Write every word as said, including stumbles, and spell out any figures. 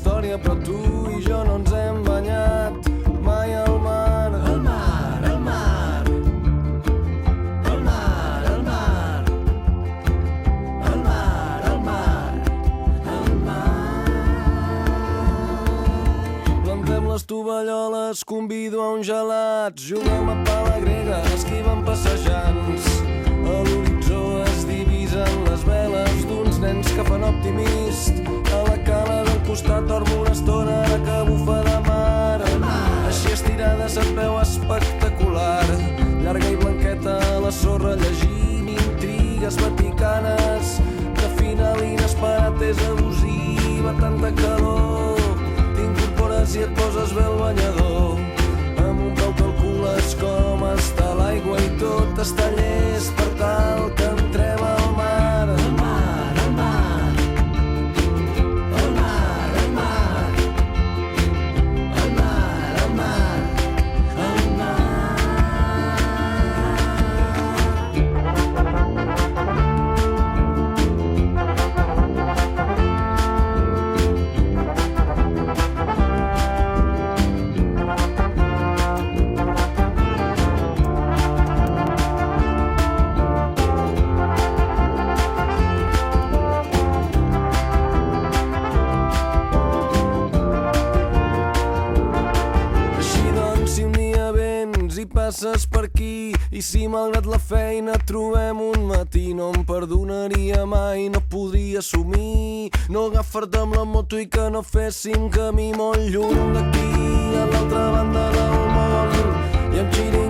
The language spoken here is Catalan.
història, però tu i jo no ens hem banyat mai al mar. El mar, el mar, el mar, el mar, el mar, el mar, el mar. Plantem les tovalloles, convido a un gelat, juguem a pala grega, esquivem passejants. A l'horitzó es divisen les veles d'uns nens que fan optimist. A la cala del costat dormo una estona ara que bufa de mar. Així estirada se't veu espectacular, llarga i blanqueta a la sorra llegint intrigues vaticanes. De final inesperat és abusiva, tanta calor. T'incorpores i et poses bé el banyador. Amb un peu calcules com està l'aigua i tot està llest per tal que entrem al mar. El mar, el mar, el mar, el mar, el mar, el mar, el mar. Passes per aquí i si malgrat la feina trobem un matí no em perdonaria mai, no podria assumir no agafar-te amb la moto i que no féssim camí molt lluny d'aquí a l'altra banda del món i amb xiri